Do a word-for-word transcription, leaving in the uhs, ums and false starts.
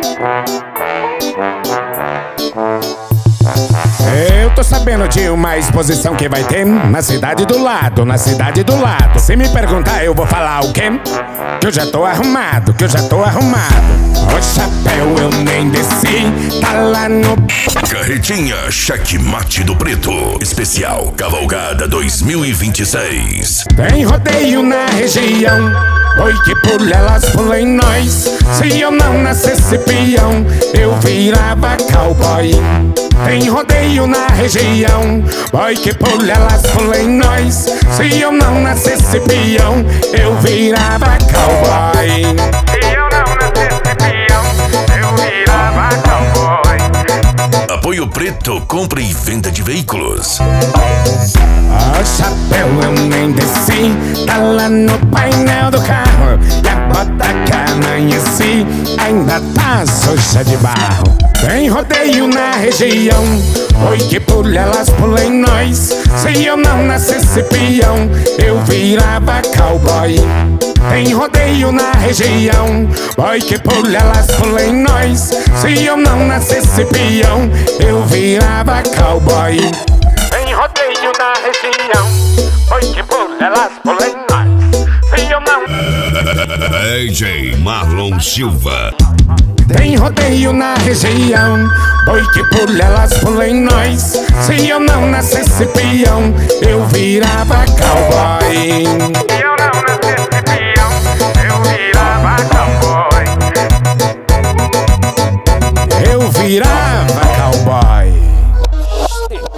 Eu tô sabendo de uma exposição que vai ter na cidade do lado, na cidade do lado. Se me perguntar eu vou falar o quê? Que eu já tô arrumado, que eu já tô arrumado. O chapéu eu nem desci, tá lá no... Carretinha Checkmate do Preto Especial Cavalgada dois mil e vinte e seis. Tem rodeio na região, oi que pula elas pula em nós. Se eu não nascesse peão, eu virava cowboy. Tem rodeio na região, oi que pula elas pula em nós. Se eu não nascesse peão, eu virava cowboy. Se eu não nascesse peão, eu virava cowboy. Apoio Preto, compra e venda de veículos. O chapéu eu nem desci, tá lá no painel do carro. E a bota que amanheci ainda tá suja de barro. Tem rodeio na região, oi que pula elas pula em nós. Se eu não nascesse peão, eu virava cowboy. Tem rodeio na região, oi que pula elas pula em nós. Se eu não nascesse peão, eu virava cowboy. Tem rodeio na região, oi que pula elas pula em nós. Se eu não... D J Marlon Silva. Tem rodeio na região, oi que pula elas pula em nós. Se eu não nascesse peão, eu virava cowboy. Se eu não